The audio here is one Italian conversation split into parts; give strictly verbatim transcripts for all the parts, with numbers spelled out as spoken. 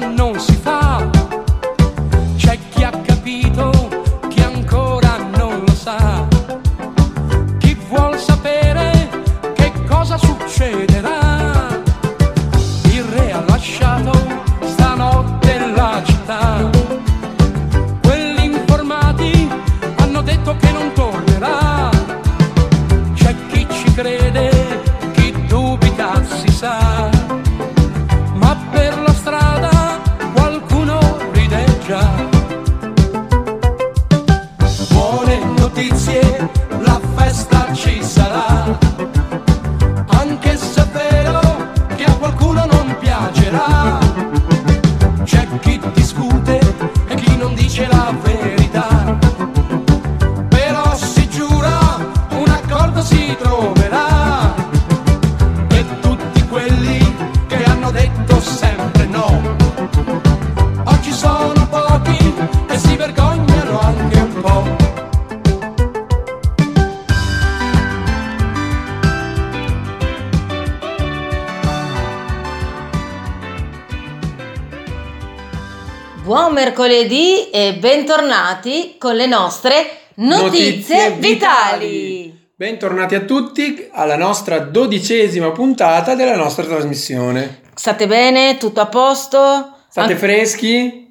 non si fa. C'è chi ha capito, chi ancora non lo sa. Chi vuol sapere che cosa succederà. Il re ha lasciato stanotte la città. Quelli informati hanno detto che non tornerà. C'è chi ci crede, chi dubita si sa. Ma per la strada qualcuno ride già. Buone notizie, la festa ci sarà. Anche se è vero che a qualcuno non piacerà. C'è chi discute e chi non dice la verità. Però si giura, un accordo si troverà. E tutti quelli che hanno detto sempre no, oggi sono pochi e si vergognano anche un po'. Buon mercoledì e bentornati con le nostre notizie, Notizie vitali. vitali. Bentornati a tutti alla nostra dodicesima puntata della nostra trasmissione. State bene? Tutto a posto? State An- freschi?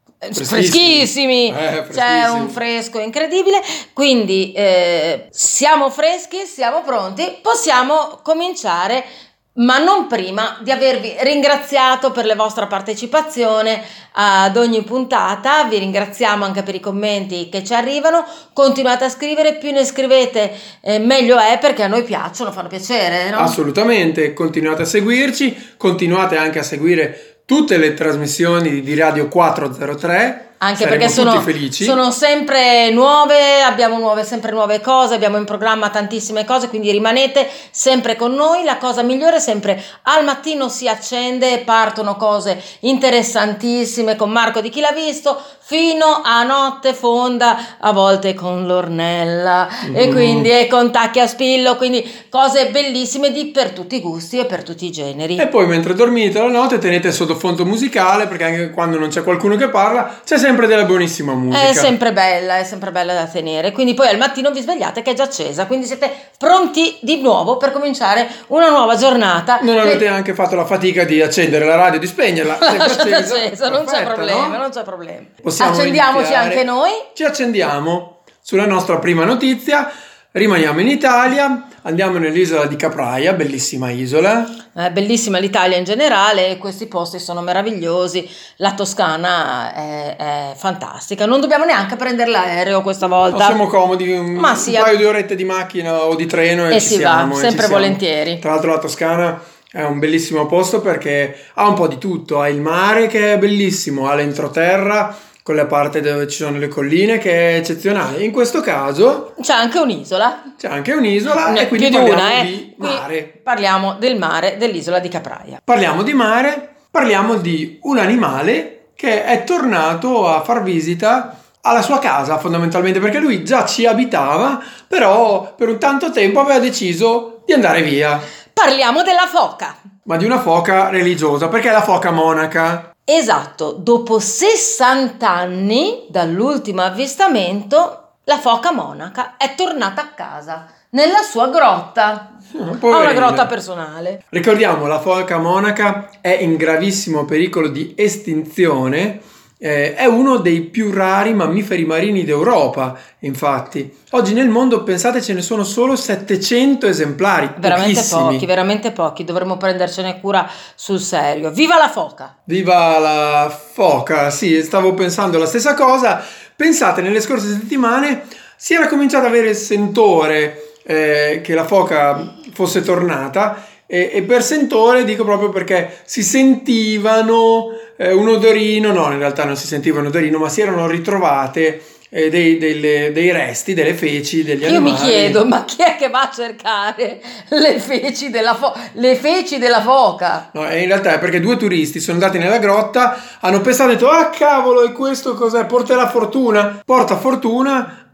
freschissimi, Eh, freschissimi. C'è un fresco incredibile, quindi eh, siamo freschi, siamo pronti, possiamo cominciare, ma non prima di avervi ringraziato per la vostra partecipazione ad ogni puntata. Vi ringraziamo anche per i commenti che ci arrivano. Continuate a scrivere, più ne scrivete eh, meglio è, perché a noi piacciono, fanno piacere, no? Assolutamente, continuate a seguirci, continuate anche a seguire tutte le trasmissioni di Radio quattrocentotre. Anche Saremo perché sono, tutti felici. sono sempre nuove, abbiamo nuove, sempre nuove cose, abbiamo in programma tantissime cose, quindi rimanete sempre con noi. La cosa migliore è sempre al mattino si accende e partono cose interessantissime con Marco di Chi l'ha visto, fino a notte fonda, a volte con l'Ornella mm. e quindi e con Tacchi a Spillo, quindi cose bellissime di per tutti i gusti e per tutti i generi. E poi mentre dormite la notte tenete sottofondo musicale, perché anche quando non c'è qualcuno che parla c'è sempre della buonissima musica. È sempre bella, è sempre bella da tenere. Quindi poi al mattino vi svegliate che è già accesa, quindi siete pronti di nuovo per cominciare una nuova giornata. Non avete e... neanche fatto la fatica di accendere la radio, di spegnerla. Lasciate accesa, non c'è Perfetta, problema, no? non c'è problema. Possiamo Accendiamoci iniziare. anche noi. Ci accendiamo sulla nostra prima notizia. Rimaniamo in Italia, andiamo nell'isola di Capraia, bellissima isola. È bellissima l'Italia in generale, questi posti sono meravigliosi, la Toscana è, è fantastica, non dobbiamo neanche prendere l'aereo questa volta. No, siamo comodi, un, Ma un sì, paio di orette di macchina o di treno e, e ci si siamo. va, e sempre ci siamo. volentieri. Tra l'altro la Toscana è un bellissimo posto perché ha un po' di tutto, ha il mare che è bellissimo, ha l'entroterra con la parte dove ci sono le colline che è eccezionale. In questo caso c'è anche un'isola. C'è anche un'isola Ne, e quindi più di parliamo una, eh. di Qui mare. Parliamo del mare dell'isola di Capraia. Parliamo di mare, parliamo di un animale che è tornato a far visita alla sua casa fondamentalmente, perché lui già ci abitava, però per un tanto tempo aveva deciso di andare via. Parliamo della foca. Ma di una foca religiosa, perché è la foca monaca. Esatto, dopo sessanta anni dall'ultimo avvistamento, la foca monaca è tornata a casa, nella sua grotta. Oh, ha una grotta personale. Ricordiamo, la foca monaca è in gravissimo pericolo di estinzione. Eh, è uno dei più rari mammiferi marini d'Europa, infatti. Oggi nel mondo, pensate, ce ne sono solo settecento esemplari. Veramente pochissimi. pochi, veramente pochi. Dovremmo prendercene cura sul serio. Viva la foca! Viva la foca! Sì, stavo pensando la stessa cosa. Pensate, nelle scorse settimane si era cominciato ad avere il sentore eh, che la foca fosse tornata. E, e per sentore dico proprio perché si sentivano eh, un odorino, no, in realtà non si sentiva un odorino, ma si erano ritrovate eh, dei, delle, dei resti, delle feci degli Io animali. mi chiedo, ma chi è che va a cercare le feci della foca? Le feci della foca? No, in realtà è perché due turisti sono andati nella grotta, hanno pensato e detto: ah cavolo, e questo cos'è? Porterà fortuna? Porta fortuna.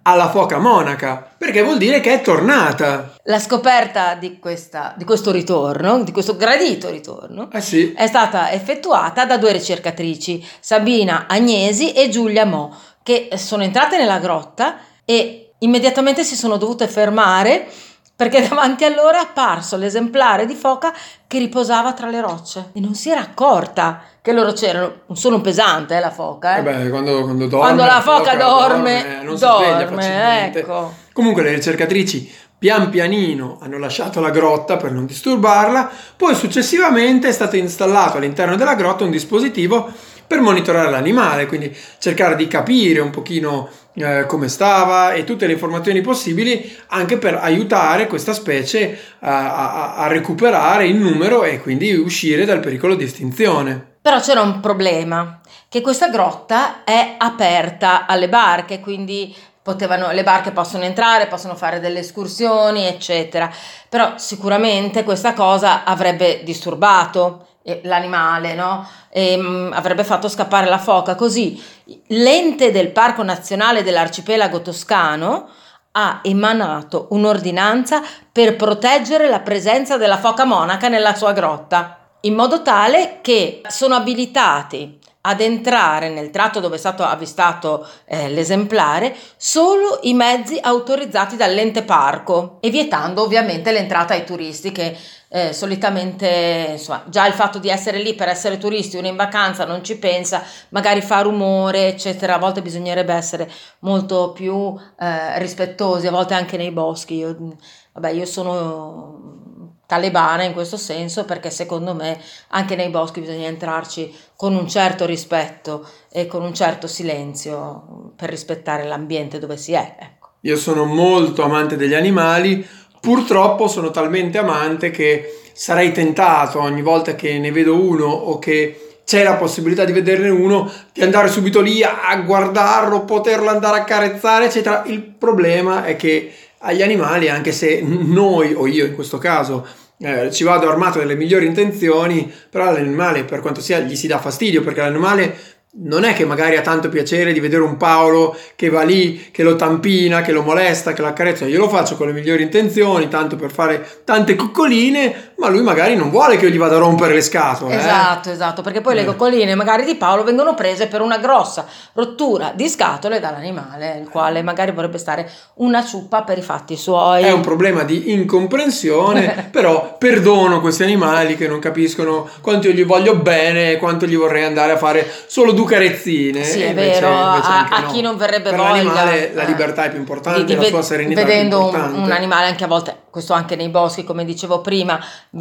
alla foca monaca, perché vuol dire che è tornata. La scoperta di, questa, di questo ritorno, di questo gradito ritorno, Eh sì. è stata effettuata da due ricercatrici, Sabina Agnesi e Giulia Mo, che sono entrate nella grotta e immediatamente si sono dovute fermare perché davanti a loro è apparso l'esemplare di foca che riposava tra le rocce e non si era accorta che loro c'erano. Non sono un pesante, eh, la foca. Eh? Eh beh, quando, quando dorme, quando la foca, foca dorme, dorme, non si sveglia dorme, facilmente. Ecco. Comunque le ricercatrici pian pianino hanno lasciato la grotta per non disturbarla, poi successivamente è stato installato all'interno della grotta un dispositivo per monitorare l'animale, quindi cercare di capire un pochino eh, come stava e tutte le informazioni possibili, anche per aiutare questa specie a, a, a recuperare il numero e quindi uscire dal pericolo di estinzione. Però c'era un problema, che questa grotta è aperta alle barche, quindi potevano, le barche possono entrare, possono fare delle escursioni, eccetera. Però sicuramente questa cosa avrebbe disturbato l'animale, no? E, mh, avrebbe fatto scappare la foca. Così l'ente del Parco Nazionale dell'Arcipelago Toscano ha emanato un'ordinanza per proteggere la presenza della foca monaca nella sua grotta, in modo tale che sono abilitati ad entrare nel tratto dove è stato avvistato eh, l'esemplare solo i mezzi autorizzati dall'ente parco, e vietando ovviamente l'entrata ai turisti che eh, solitamente, insomma, già il fatto di essere lì per essere turisti, uno in vacanza non ci pensa, magari fa rumore, eccetera. A volte bisognerebbe essere molto più eh, rispettosi, a volte anche nei boschi. Io, vabbè, io sono talebana in questo senso, perché secondo me anche nei boschi bisogna entrarci con un certo rispetto e con un certo silenzio per rispettare l'ambiente dove si è, ecco. Io sono molto amante degli animali, purtroppo sono talmente amante che sarei tentato ogni volta che ne vedo uno o che c'è la possibilità di vederne uno di andare subito lì a guardarlo, poterlo andare a carezzare, eccetera. Il problema è che agli animali, anche se noi, o io in questo caso, eh, ci vado armato delle migliori intenzioni, però all'animale, per quanto sia, gli si dà fastidio, perché l'animale non è che magari ha tanto piacere di vedere un Paolo che va lì, che lo tampina, che lo molesta, che lo accarezza. Io lo faccio con le migliori intenzioni, tanto per fare tante coccoline, ma lui magari non vuole che io gli vada a rompere le scatole. Esatto, eh? esatto, perché poi eh. le coccoline magari di Paolo vengono prese per una grossa rottura di scatole dall'animale, il quale magari vorrebbe stare una ciuppa per i fatti suoi. È un problema di incomprensione, però perdono questi animali che non capiscono quanto io gli voglio bene e quanto gli vorrei andare a fare solo due carezzine. Sì, è invece, vero, invece a, a no. chi non verrebbe per voglia. l'animale la eh, libertà è più importante, di, di la sua serenità vedendo è più importante. Un, un animale, anche a volte, questo anche nei boschi, come dicevo prima,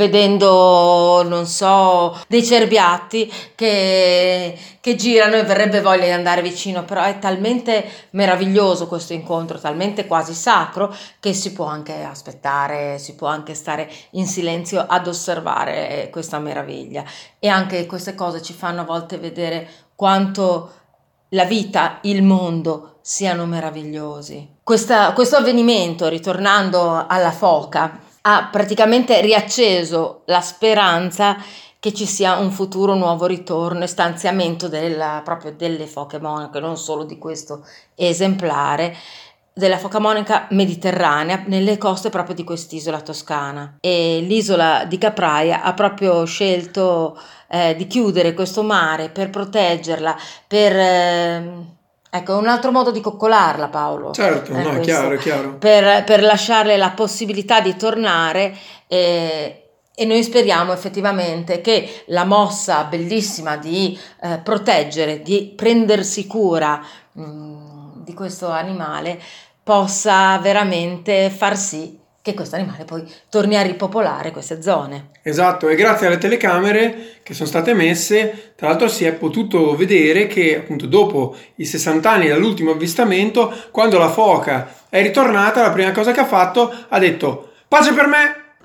vedendo, non so, dei cerbiatti che, che girano e verrebbe voglia di andare vicino, però è talmente meraviglioso questo incontro, talmente quasi sacro, che si può anche aspettare, si può anche stare in silenzio ad osservare questa meraviglia. E anche queste cose ci fanno a volte vedere quanto la vita, il mondo siano meravigliosi. Questa, questo avvenimento, ritornando alla foca, ha praticamente riacceso la speranza che ci sia un futuro nuovo ritorno e stanziamento della, proprio delle foche monache, non solo di questo esemplare, della foca monaca mediterranea nelle coste proprio di quest'isola toscana. E l'isola di Capraia ha proprio scelto eh, di chiudere questo mare per proteggerla, per eh, ecco, un altro modo di coccolarla, Paolo. Certo, eh, no, è chiaro, è chiaro. Per, per lasciarle la possibilità di tornare, eh, e noi speriamo effettivamente che la mossa bellissima di eh, proteggere, di prendersi cura mh, di questo animale possa veramente far sì che questo animale poi torni a ripopolare queste zone. Esatto, e grazie alle telecamere che sono state messe, tra l'altro si è potuto vedere che appunto dopo i sessanta anni dall'ultimo avvistamento, quando la foca è ritornata, la prima cosa che ha fatto ha detto: pace per me,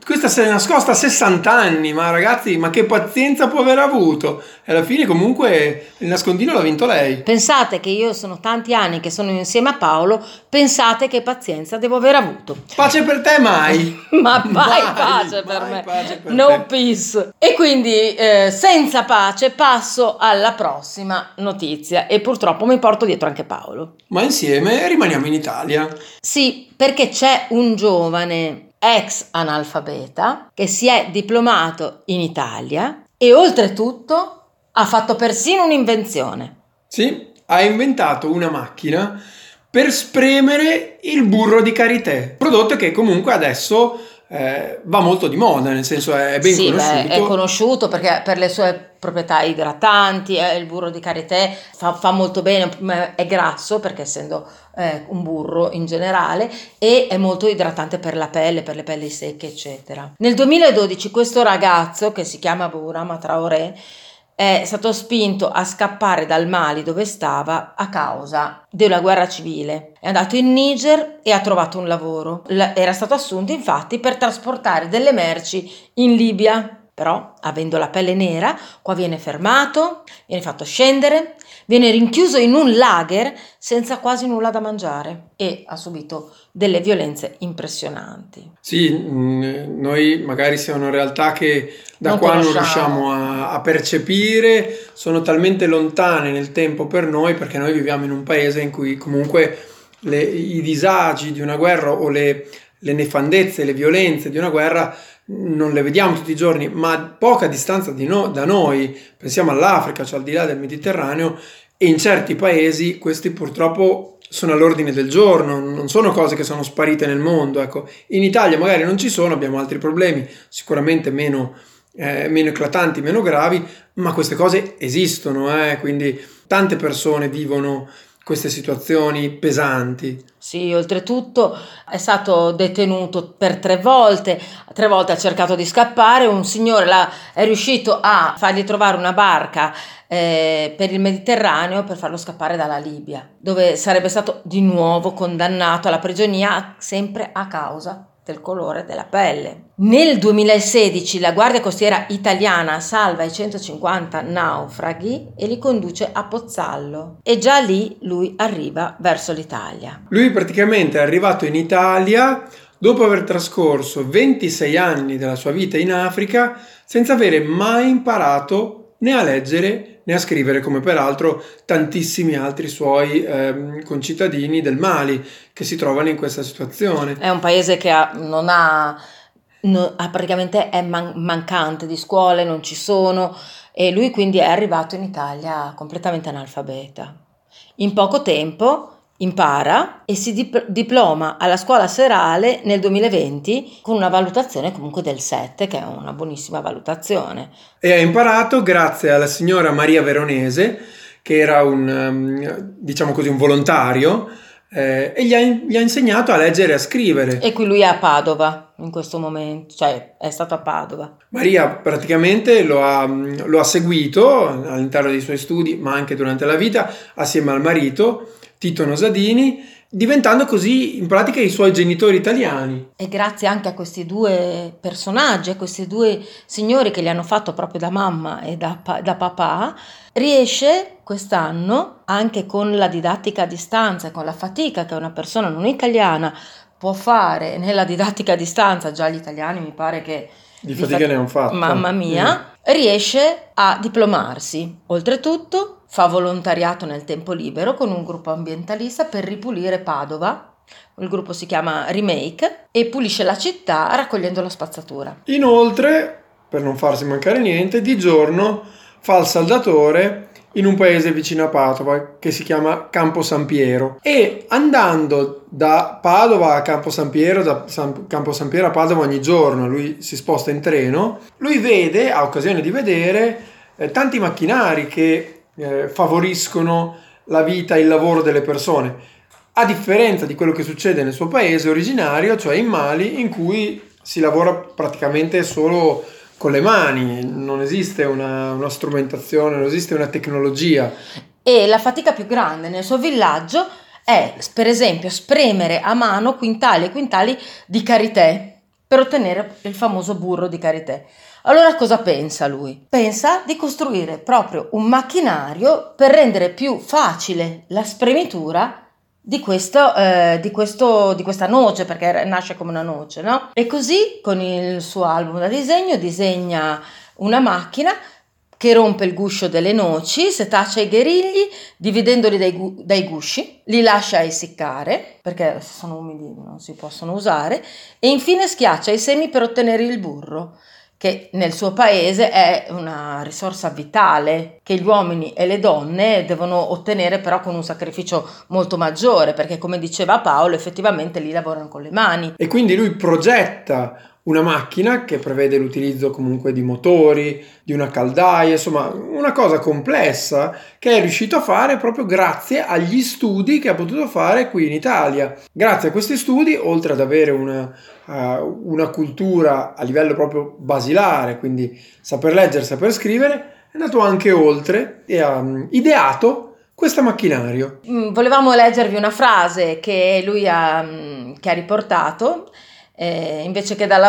questa si è nascosta a sessanta anni, ma ragazzi, ma che pazienza può aver avuto? E alla fine comunque il nascondino l'ha vinto lei. Pensate che io sono tanti anni che sono insieme a Paolo, pensate che pazienza devo aver avuto. Pace per te mai! Ma mai, Mai, pace per mai me, pace per no te. peace. E quindi eh, senza pace passo alla prossima notizia e purtroppo mi porto dietro anche Paolo. Ma insieme rimaniamo in Italia. Sì, perché c'è un giovane ex analfabeta che si è diplomato in Italia e oltretutto ha fatto persino un'invenzione. Sì, ha inventato una macchina per spremere il burro di karité, prodotto che comunque adesso eh, va molto di moda, nel senso è ben Sì, conosciuto. beh, è conosciuto perché per le sue proprietà idratanti, eh, il burro di karité fa, fa molto bene, ma è grasso perché essendo eh, un burro in generale, e è molto idratante per la pelle, per le pelli secche, eccetera. Nel duemiladodici questo ragazzo, che si chiama Bourama Traoré, è stato spinto a scappare dal Mali dove stava a causa della guerra civile. È andato in Niger e ha trovato un lavoro. L- era stato assunto infatti per trasportare delle merci in Libia. Però, avendo la pelle nera, qua viene fermato, viene fatto scendere, viene rinchiuso in un lager senza quasi nulla da mangiare e ha subito delle violenze impressionanti. Sì, mh, noi magari siamo realtà che da Non qua non conosciamo. riusciamo a, a percepire, sono talmente lontane nel tempo per noi perché noi viviamo in un paese in cui comunque le- i disagi di una guerra o le, le nefandezze, le violenze di una guerra non le vediamo tutti i giorni, ma a poca distanza di no- da noi, pensiamo all'Africa, cioè al di là del Mediterraneo, e in certi paesi questi purtroppo sono all'ordine del giorno, non sono cose che sono sparite nel mondo. Ecco, in Italia magari non ci sono, abbiamo altri problemi, sicuramente meno, eh, meno eclatanti, meno gravi, ma queste cose esistono, eh, quindi tante persone vivono queste situazioni pesanti. Sì, oltretutto è stato detenuto per tre volte, tre volte ha cercato di scappare, un signore là è riuscito a fargli trovare una barca eh, per il Mediterraneo per farlo scappare dalla Libia, dove sarebbe stato di nuovo condannato alla prigionia sempre a causa del colore della pelle. Nel duemilasedici la Guardia Costiera italiana salva i centocinquanta naufraghi e li conduce a Pozzallo e già lì lui arriva verso l'Italia. Lui praticamente è arrivato in Italia dopo aver trascorso ventisei anni della sua vita in Africa senza avere mai imparato né a leggere né a scrivere, come peraltro tantissimi altri suoi ehm, concittadini del Mali che si trovano in questa situazione. È un paese che ha, non ha, no, ha praticamente è man- mancante di scuole, non ci sono, e lui quindi è arrivato in Italia completamente analfabeta. In poco tempo impara e si dip- diploma alla scuola serale nel duemilaventi con una valutazione comunque del sette, che è una buonissima valutazione. E ha imparato grazie alla signora Maria Veronese, che era un, um, diciamo così, un volontario, eh, e gli ha, gli ha insegnato a leggere e a scrivere. E qui lui è a Padova in questo momento, cioè è stato a Padova. Maria praticamente lo ha, lo ha seguito all'interno dei suoi studi, ma anche durante la vita, assieme al marito, Tito Nosadini, diventando così in pratica i suoi genitori italiani. E grazie anche a questi due personaggi, a questi due signori che li hanno fatto proprio da mamma e da, da papà, riesce quest'anno, anche con la didattica a distanza e con la fatica che una persona non italiana può fare nella didattica a distanza, già gli italiani mi pare che Di fatica fa- ne hanno fatto. Mamma mia, mm. riesce a diplomarsi. Oltretutto fa volontariato nel tempo libero con un gruppo ambientalista per ripulire Padova. Il gruppo si chiama Remake e pulisce la città raccogliendo la spazzatura. Inoltre, per non farsi mancare niente, di giorno fa il saldatore in un paese vicino a Padova che si chiama Campo San Piero, e andando da Padova a Campo San Piero, da San, Campo San Piero a Padova ogni giorno, lui si sposta in treno, lui vede, ha occasione di vedere eh, tanti macchinari che eh, favoriscono la vita e il lavoro delle persone, a differenza di quello che succede nel suo paese originario, cioè in Mali, in cui si lavora praticamente solo con le mani, non esiste una, una strumentazione, non esiste una tecnologia. E la fatica più grande nel suo villaggio è, per esempio, spremere a mano quintali e quintali di karité, per ottenere il famoso burro di karité. Allora cosa pensa lui? Pensa di costruire proprio un macchinario per rendere più facile la spremitura di questo, eh, di questo, di questa noce, perché nasce come una noce, no? E così con il suo album da disegno disegna una macchina che rompe il guscio delle noci, setaccia i gherigli, dividendoli dai, gu- dai gusci, li lascia essiccare, perché se sono umidi non si possono usare, e infine schiaccia i semi per ottenere il burro, che nel suo paese è una risorsa vitale che gli uomini e le donne devono ottenere, però con un sacrificio molto maggiore, perché come diceva Paolo effettivamente lì lavorano con le mani. E quindi lui progetta una macchina che prevede l'utilizzo comunque di motori, di una caldaia, insomma una cosa complessa che è riuscito a fare proprio grazie agli studi che ha potuto fare qui in Italia. Grazie a questi studi, oltre ad avere una, uh, una cultura a livello proprio basilare, quindi saper leggere, saper scrivere, è andato anche oltre e ha um, ideato questo macchinario. Volevamo leggervi una frase che lui ha, che ha riportato. Eh, invece che dalla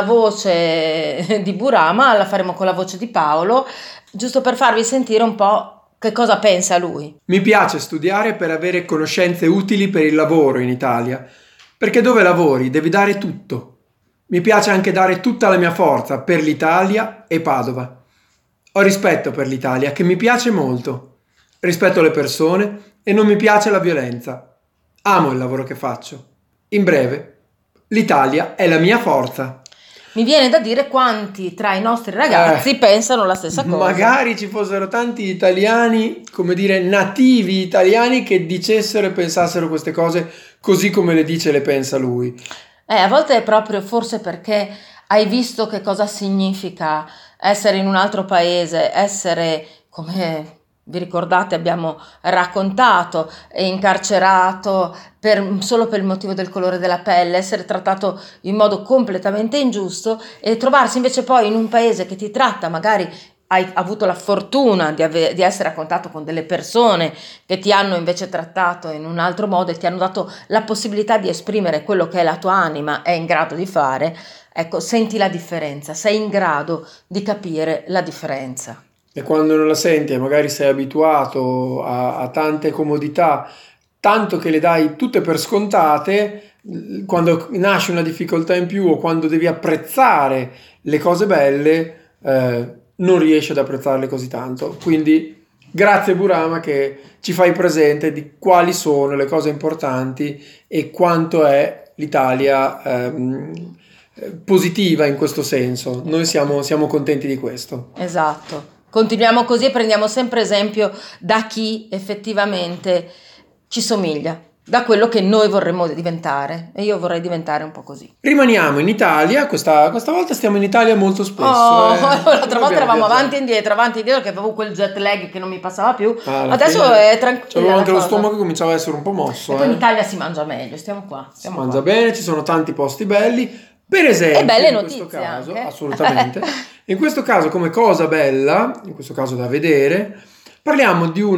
voce di Burama la faremo con la voce di Paolo, giusto per farvi sentire un po' che cosa pensa lui. Mi piace studiare per avere conoscenze utili per il lavoro in Italia, perché dove lavori devi dare tutto. Mi piace anche dare tutta la mia forza per l'Italia e Padova. Ho rispetto per l'Italia, che mi piace molto. Rispetto le persone e non mi piace la violenza. Amo il lavoro che faccio. In breve, l'Italia è la mia forza. Mi viene da dire quanti tra i nostri ragazzi eh, pensano la stessa cosa. Magari ci fossero tanti italiani, come dire, nativi italiani che dicessero e pensassero queste cose così come le dice e le pensa lui. Eh, a volte è proprio forse perché hai visto che cosa significa essere in un altro paese, essere come... Vi ricordate, abbiamo raccontato, è incarcerato per, solo per il motivo del colore della pelle, essere trattato in modo completamente ingiusto e trovarsi invece poi in un paese che ti tratta, magari hai avuto la fortuna di, ave- di essere a contatto con delle persone che ti hanno invece trattato in un altro modo e ti hanno dato la possibilità di esprimere quello che la tua anima è in grado di fare. Ecco, senti la differenza, sei in grado di capire la differenza. E quando non la senti e magari sei abituato a, a tante comodità, tanto che le dai tutte per scontate, quando nasce una difficoltà in più o quando devi apprezzare le cose belle, eh, non riesci ad apprezzarle così tanto. Quindi grazie Burama che ci fai presente di quali sono le cose importanti e quanto è l'Italia ehm, positiva in questo senso. Noi siamo, siamo contenti di questo. Esatto. Continuiamo così e prendiamo sempre esempio da chi effettivamente ci somiglia, da quello che noi vorremmo diventare, e io vorrei diventare un po' così. Rimaniamo in Italia, questa, questa volta stiamo in Italia molto spesso. Oh, eh. l'altra volta eravamo avanti e indietro, avanti e indietro, che avevo quel jet lag che non mi passava più. Ah, adesso fine, è tranquillo. C'avevo anche lo stomaco che cominciava a essere un po' mosso. E poi eh. in Italia si mangia meglio, stiamo qua. Stiamo si mangia qua. bene, ci sono tanti posti belli. Per esempio, e belle in notizie questo caso, anche. assolutamente, in questo caso come cosa bella, in questo caso da vedere, parliamo di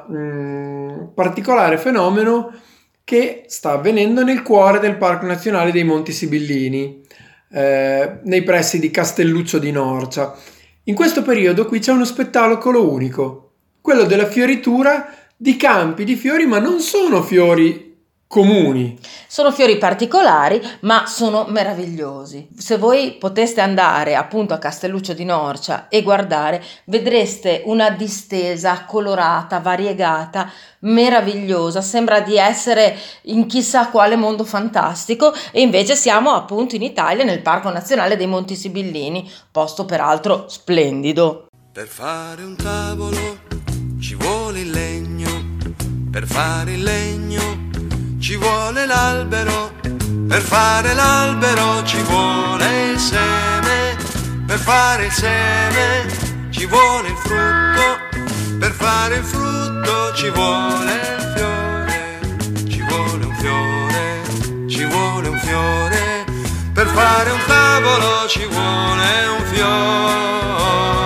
un particolare fenomeno che sta avvenendo nel cuore del Parco Nazionale dei Monti Sibillini, eh, nei pressi di Castelluccio di Norcia. In questo periodo qui c'è uno spettacolo unico, quello della fioritura di campi di fiori, ma non sono fiori comuni. Sono fiori particolari, ma sono meravigliosi. Se voi poteste andare appunto a Castelluccio di Norcia e guardare, vedreste una distesa colorata, variegata, meravigliosa. Sembra di essere in chissà quale mondo fantastico, e invece siamo appunto in Italia, nel Parco Nazionale dei Monti Sibillini, posto peraltro splendido. Per fare un tavolo ci vuole il legno, per fare il legno ci vuole l'albero, per fare l'albero ci vuole il seme, per fare il seme ci vuole il frutto, per fare il frutto ci vuole il fiore, ci vuole un fiore, ci vuole un fiore, per fare un tavolo ci vuole un fiore.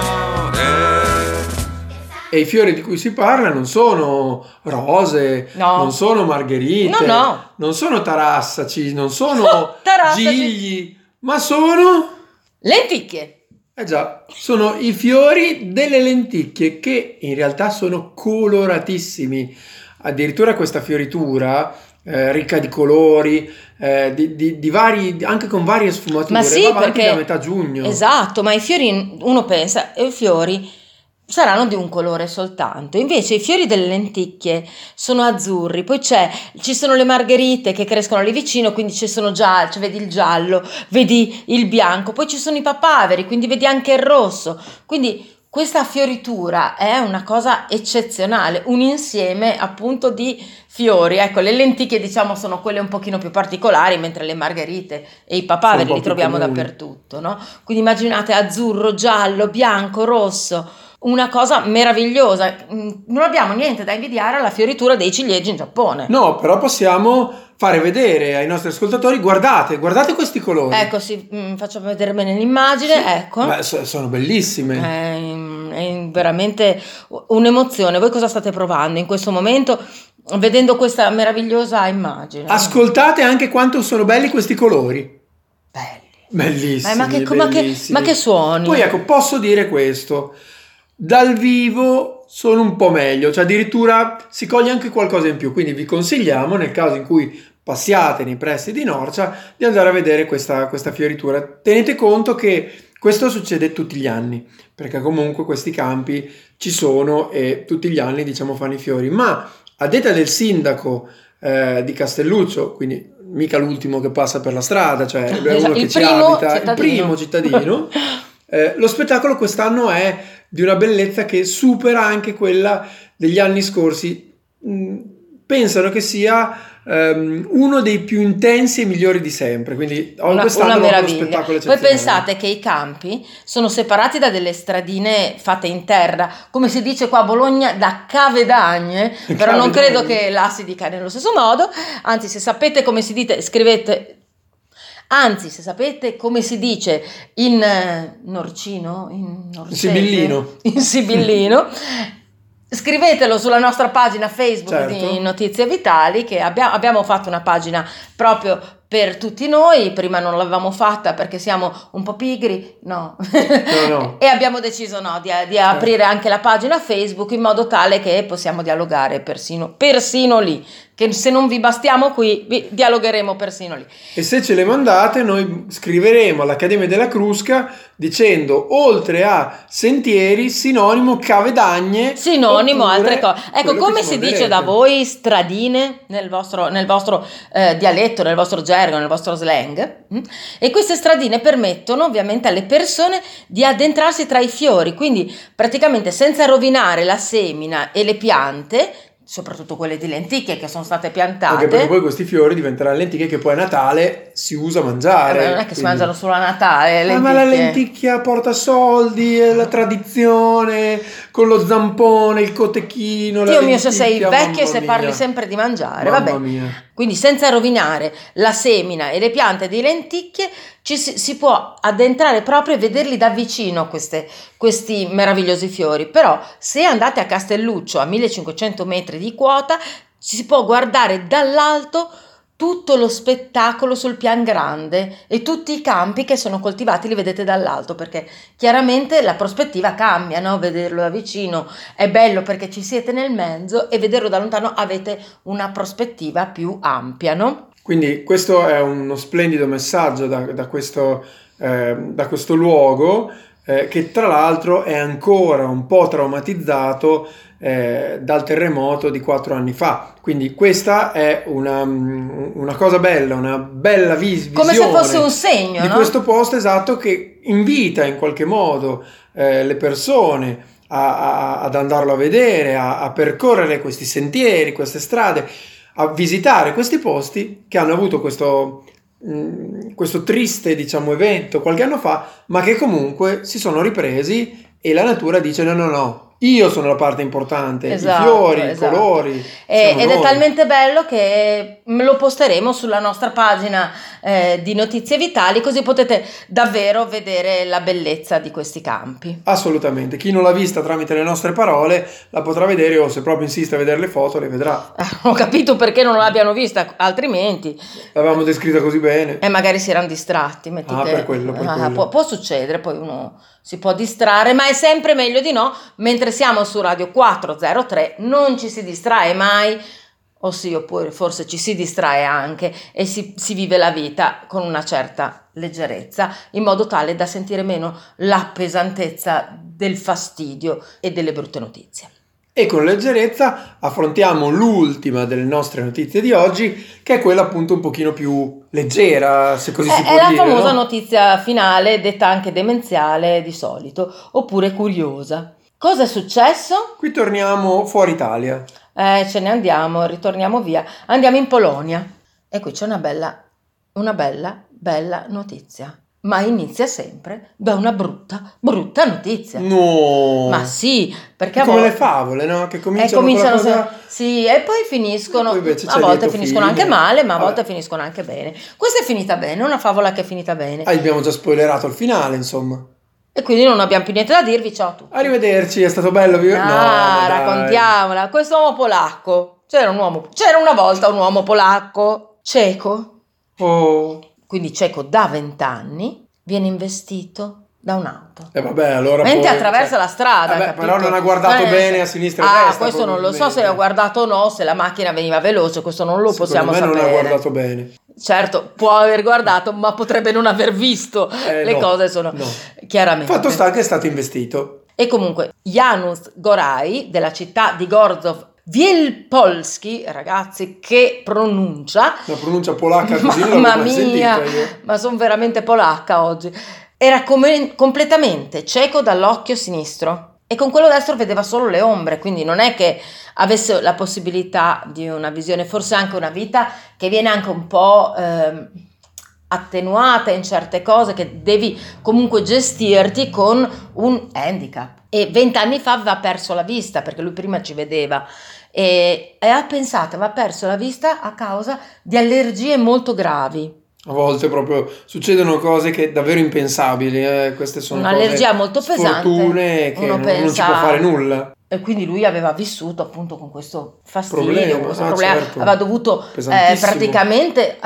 E i fiori di cui si parla non sono rose, no. non sono margherite, no, no. non sono tarassaci, non sono gigli, Ma sono... lenticchie. Eh già, sono i fiori delle lenticchie che in realtà sono coloratissimi. Addirittura questa fioritura eh, ricca di colori, eh, di, di, di vari, anche con varie sfumature, Ma sì, va avanti perché da metà giugno. esatto, ma i fiori, uno pensa, i fiori saranno di un colore soltanto, invece i fiori delle lenticchie sono azzurri, poi c'è, ci sono le margherite che crescono lì vicino, quindi ci sono già, cioè vedi il giallo, vedi il bianco, poi ci sono i papaveri, quindi vedi anche il rosso, quindi questa fioritura è una cosa eccezionale, un insieme appunto di fiori. Ecco, le lenticchie diciamo sono quelle un pochino più particolari, mentre le margherite e i papaveri li troviamo comuni dappertutto, no? Quindi immaginate azzurro, giallo, bianco, rosso, una cosa meravigliosa. Non abbiamo niente da invidiare alla fioritura dei ciliegi in Giappone. No, però possiamo fare vedere ai nostri ascoltatori, guardate, guardate questi colori. Ecco, sì, mh, faccio vedere bene l'immagine, sì. Ecco. Beh, sono bellissime. È, è veramente un'emozione. Voi cosa state provando in questo momento vedendo questa meravigliosa immagine? Ascoltate anche quanto sono belli questi colori. Belli. Bellissimi, eh, ma, che, bellissimi. Ma, che, ma che suoni. Poi ecco, posso dire questo. Dal vivo sono un po' meglio, cioè addirittura si coglie anche qualcosa in più, quindi vi consigliamo, nel caso in cui passiate nei pressi di Norcia, di andare a vedere questa, questa fioritura. Tenete conto che questo succede tutti gli anni, perché comunque questi campi ci sono e tutti gli anni diciamo fanno i fiori, ma a detta del sindaco eh, di Castelluccio, quindi mica l'ultimo che passa per la strada, cioè è uno che ci abita, cittadino. il primo cittadino, eh, lo spettacolo quest'anno è di una bellezza che supera anche quella degli anni scorsi. Mm, pensano che sia um, uno dei più intensi e migliori di sempre, quindi una, quest'anno una meraviglia. Uno spettacolo Voi pensate che i campi sono separati da delle stradine fatte in terra, come si dice qua a Bologna, da cavedagne, però non credo che là si dica nello stesso modo, anzi se sapete come si dite scrivete. Anzi, se sapete come si dice in norcino, in norsese, sibillino, in sibillino, scrivetelo sulla nostra pagina Facebook, certo, di Notizie Vitali, che abbia, abbiamo fatto una pagina proprio per tutti noi. Prima non l'avevamo fatta perché siamo un po' pigri, no, no, no. E abbiamo deciso no, di, di aprire anche la pagina Facebook in modo tale che possiamo dialogare persino, persino lì, che se non vi bastiamo qui vi dialogheremo persino lì. E se ce le mandate noi scriveremo all'Accademia della Crusca dicendo oltre a sentieri sinonimo cavedagne, sinonimo altre cose. Ecco, come si dice da voi stradine nel vostro, nel vostro eh, dialetto, nel vostro gergo, nel vostro slang, e queste stradine permettono ovviamente alle persone di addentrarsi tra i fiori, quindi praticamente senza rovinare la semina e le piante, soprattutto quelle di lenticchie che sono state piantate. Anche perché poi questi fiori diventeranno lenticchie che poi a Natale si usa mangiare. Eh beh, non è che quindi si mangiano solo a Natale. Ah, ma la lenticchia porta soldi, è la tradizione, con lo zampone, il cotechino. Dio mio, se sei vecchio e se parli sempre di mangiare, mamma vabbè. Mia. Quindi senza rovinare la semina e le piante di lenticchie ci si, si può addentrare proprio e vederli da vicino queste, questi meravigliosi fiori. Però se andate a Castelluccio a millecinquecento metri di quota ci si può guardare dall'alto tutto lo spettacolo sul pian grande e tutti i campi che sono coltivati li vedete dall'alto, perché chiaramente la prospettiva cambia, no? Vederlo da vicino è bello perché ci siete nel mezzo e vederlo da lontano avete una prospettiva più ampia, no? Quindi questo è uno splendido messaggio da, da, questo, eh, da questo luogo eh, che tra l'altro è ancora un po' traumatizzato eh, dal terremoto di quattro anni fa. Quindi questa è una, una cosa bella, una bella vis- visione. Come se fosse un segno, di no? questo posto, esatto, che invita in qualche modo eh, le persone a, a, ad andarlo a vedere, a, a percorrere questi sentieri, queste strade, a visitare questi posti che hanno avuto questo, mh, questo triste, diciamo, evento qualche anno fa, ma che comunque si sono ripresi e la natura dice no, no, no, io sono la parte importante, Esatto, i fiori, esatto. i colori. E- siamo ed è noi. talmente bello che lo posteremo sulla nostra pagina eh, di Notizie Vitali, così potete davvero vedere la bellezza di questi campi. Assolutamente, chi non l'ha vista tramite le nostre parole la potrà vedere, o se proprio insiste a vedere le foto le vedrà. Ho capito perché non l'abbiano vista, altrimenti L'avevamo descritta così bene. e magari si erano distratti. metti Ah, che- per quello, per Ah, quello. Può, può succedere, poi uno si può distrarre, ma è sempre meglio di no. Mentre siamo su Radio quattrocentotre non ci si distrae mai, o sì, oppure forse ci si distrae anche e si, si vive la vita con una certa leggerezza, in modo tale da sentire meno la pesantezza del fastidio e delle brutte notizie. E con leggerezza affrontiamo l'ultima delle nostre notizie di oggi, che è quella appunto un pochino più leggera, se così si È, può è la dire, famosa no? notizia finale, detta anche demenziale di solito, oppure curiosa. Cosa è successo? Qui torniamo fuori Italia. Eh, ce ne andiamo, ritorniamo via. Andiamo in Polonia. E qui c'è una bella, una bella, bella notizia. Ma inizia sempre da una brutta, brutta notizia. No! Ma sì, perché a Come volte... le favole, no? Che E cominciano, cominciano con la cosa... se- sì, e poi finiscono, E poi invece a c'è volte lieto finiscono fine. anche male, ma a volte Vabbè. finiscono anche bene. Questa è finita bene, una favola che è finita bene. Ah, abbiamo già spoilerato il finale, insomma. E quindi non abbiamo più niente da dirvi, ciao a tutti. Arrivederci, è stato bello. vi- Ah, no, ma dai. raccontiamola. Questo uomo polacco, c'era un uomo, c'era una volta un uomo polacco, cieco, Oh. quindi cieco da vent'anni, viene investito da un'auto. E vabbè, allora Mentre poi- attraversa cioè- la strada, Vabbè, capito? però non ha guardato Eh, bene a sinistra e a ah, destra, questo non lo so se probabilmente. ha guardato o no, se la macchina veniva veloce, questo non lo Secondo possiamo me sapere. non ha guardato bene. Certo, può aver guardato, ma potrebbe non aver visto. Eh, Le no, cose sono no. chiaramente. Fatto sta che è stato investito. E comunque Janusz Goraj della città di Gorzów Wielkopolski, ragazzi, che pronuncia, La pronuncia polacca così non mamma l'avevo mai mia, sentita io. ma sono veramente polacca oggi, era come, completamente cieco dall'occhio sinistro e con quello destro vedeva solo le ombre, quindi non è che avesse la possibilità di una visione, forse anche una vita che viene anche un po' ehm, attenuata in certe cose, che devi comunque gestirti con un handicap. E vent'anni fa aveva perso la vista, perché lui prima ci vedeva, e, e ha pensato, aveva perso la vista a causa di allergie molto gravi. A volte proprio succedono cose che davvero impensabili, eh. Queste sono Un'allergia cose molto pesante, sfortune che uno non, non ci pensa- può fare nulla. E quindi lui aveva vissuto appunto con questo fastidio, Problema, con questo ah, problema. certo. Aveva dovuto eh, Pesantissimo. praticamente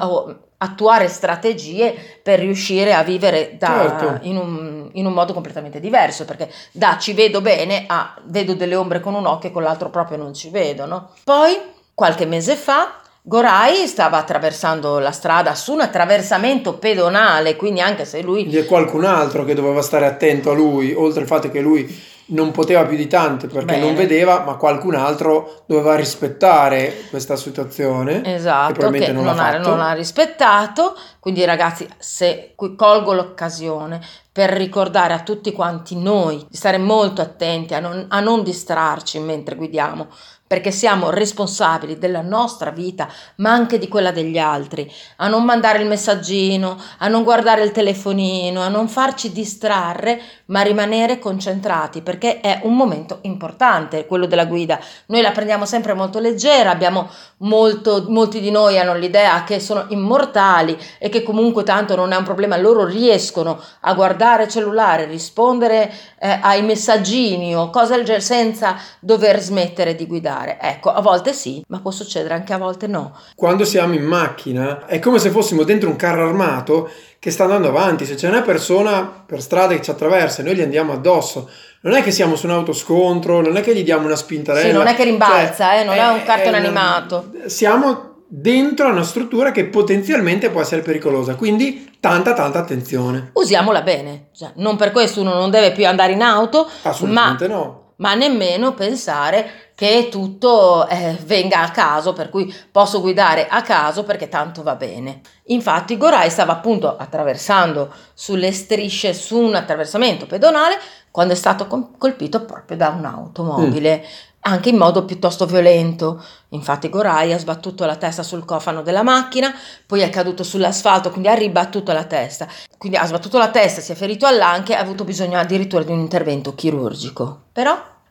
attuare strategie per riuscire a vivere da- Certo. in, un, in un modo completamente diverso, perché da ci vedo bene a vedo delle ombre con un occhio e con l'altro proprio non ci vedo, no? Poi qualche mese fa Goraj stava attraversando la strada su un attraversamento pedonale, quindi anche se lui Vi è qualcun altro che doveva stare attento a lui, oltre al fatto che lui non poteva più di tanto perché Bene. non vedeva, ma qualcun altro doveva rispettare questa situazione. Esatto, che probabilmente che non non, l'ha ha, fatto. non ha rispettato. Quindi ragazzi, se qui colgo l'occasione per ricordare a tutti quanti noi di stare molto attenti a non, a non distrarci mentre guidiamo, perché siamo responsabili della nostra vita, ma anche di quella degli altri, a non mandare il messaggino, a non guardare il telefonino, a non farci distrarre, ma rimanere concentrati, perché è un momento importante quello della guida. Noi la prendiamo sempre molto leggera, abbiamo molto, molti di noi hanno l'idea che sono immortali e che comunque tanto non è un problema, loro riescono a guardare il cellulare, rispondere eh, ai messaggini o cose del genere senza dover smettere di guidare. Ecco, a volte sì, ma può succedere anche a volte no. Quando siamo in macchina è come se fossimo dentro un carro armato che sta andando avanti. Se c'è una persona per strada che ci attraversa e noi gli andiamo addosso, non è che siamo su un autoscontro, non è che gli diamo una spintarella. Sì, non è che rimbalza, Cioè, eh, non è un cartone animato. Siamo dentro a una struttura che potenzialmente può essere pericolosa, quindi tanta tanta attenzione. Usiamola bene, cioè, non per questo uno non deve più andare in auto, ma, Assolutamente no. ma nemmeno pensare che tutto eh, venga a caso, per cui posso guidare a caso perché tanto va bene. Infatti Goraj stava appunto attraversando sulle strisce su un attraversamento pedonale quando è stato com- colpito proprio da un'automobile. Mm. Anche in modo piuttosto violento. Infatti Goraj ha sbattuto la testa sul cofano della macchina, poi è caduto sull'asfalto, quindi ha ribattuto la testa. Quindi ha sbattuto la testa, si è ferito all'anca e ha avuto bisogno addirittura di un intervento chirurgico. Però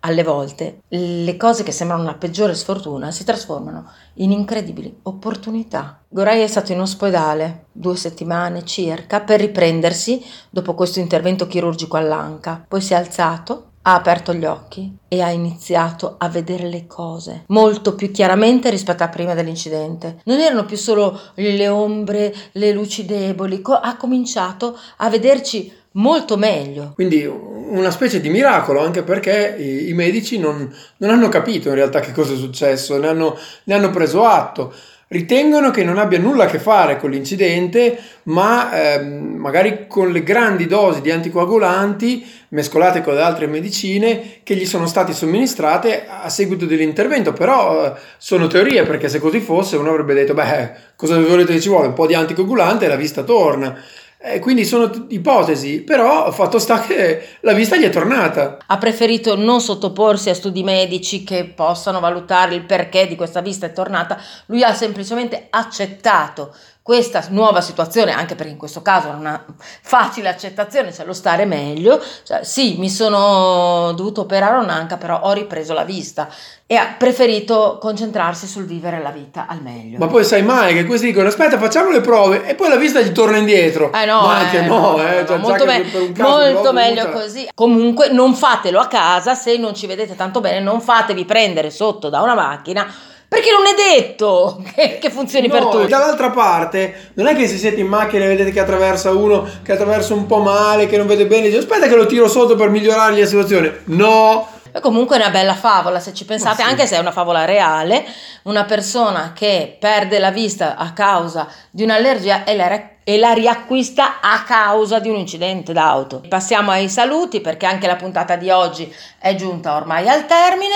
Alle volte le cose che sembrano una peggiore sfortuna si trasformano in incredibili opportunità. Gorai è stato in ospedale due settimane circa per riprendersi dopo questo intervento chirurgico all'anca. Poi si è alzato, ha aperto gli occhi e ha iniziato a vedere le cose molto più chiaramente rispetto a prima dell'incidente. Non erano più solo le ombre, le luci deboli, ha cominciato a vederci molto meglio. Quindi una specie di miracolo, anche perché i, i medici non, non hanno capito in realtà che cosa è successo, ne hanno, ne hanno preso atto. Ritengono che non abbia nulla a che fare con l'incidente, ma ehm, magari con le grandi dosi di anticoagulanti mescolate con le altre medicine che gli sono state somministrate a seguito dell'intervento. Però eh, sono teorie, perché se così fosse uno avrebbe detto beh, cosa volete che ci vuole? Un po' di anticoagulante e la vista torna. Eh, quindi sono t- ipotesi, però fatto sta che la vista gli è tornata. Ha preferito non sottoporsi a studi medici che possano valutare il perché di questa vista è tornata. Lui ha semplicemente accettato questa nuova situazione, anche perché in questo caso era una facile accettazione, cioè lo stare meglio. Cioè, sì, mi sono dovuto operare un'anca, però ho ripreso la vista, e ha preferito concentrarsi sul vivere la vita al meglio. Ma poi sai mai che questi dicono aspetta, facciamo le prove, e poi la vista gli torna indietro. Eh no, ma anche eh, no, no, eh, no, cioè, molto, me- per un caso molto meglio dovuta... così. Comunque non fatelo a casa, se non ci vedete tanto bene, non fatevi prendere sotto da una macchina, perché non è detto che, che funzioni no, per tutti. Dall'altra parte, non è che se siete in macchina e vedete che attraversa uno che attraversa un po' male, che non vede bene, dice aspetta che lo tiro sotto per migliorargli la situazione. No! E comunque è una bella favola, se ci pensate, sì. Anche se è una favola reale. Una persona che perde la vista a causa di un'allergia e la, e la riacquista a causa di un incidente d'auto. Passiamo ai saluti, perché anche la puntata di oggi è giunta ormai al termine,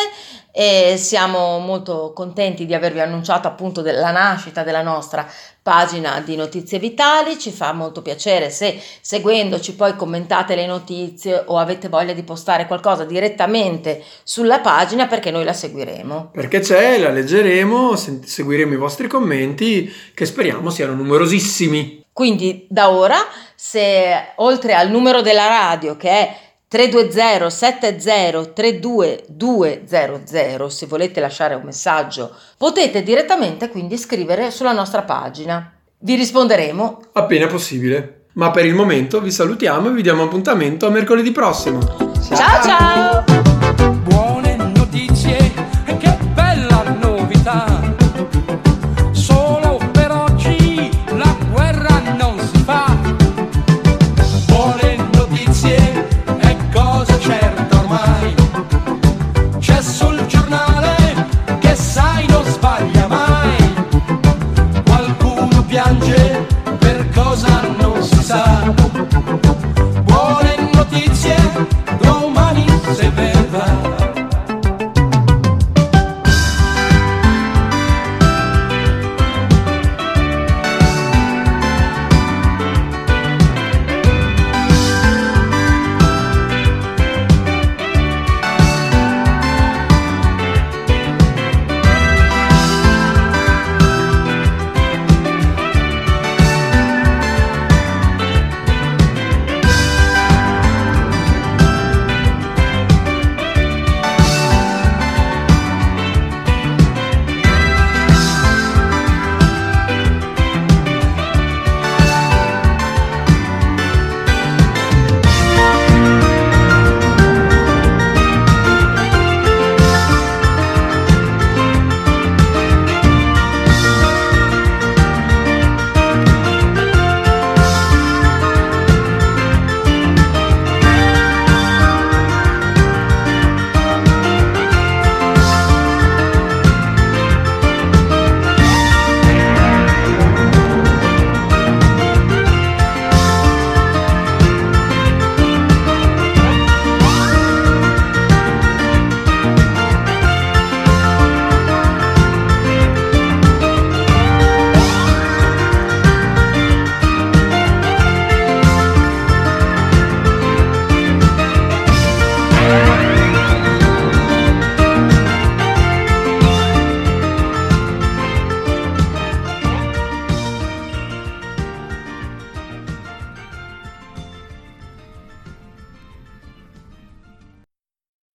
e siamo molto contenti di avervi annunciato appunto la nascita della nostra pagina di Notizie Vitali. Ci fa molto piacere se seguendoci poi commentate le notizie o avete voglia di postare qualcosa direttamente sulla pagina, perché noi la seguiremo. Perché c'è, la leggeremo, seguiremo i vostri commenti, che speriamo siano numerosissimi. Quindi da ora, se oltre al numero della radio, che è tre due zero sette zero tre due due zero zero, se volete lasciare un messaggio, potete direttamente quindi scrivere sulla nostra pagina. Vi risponderemo appena possibile. Ma per il momento vi salutiamo e vi diamo appuntamento a mercoledì prossimo. Ciao ciao! ciao.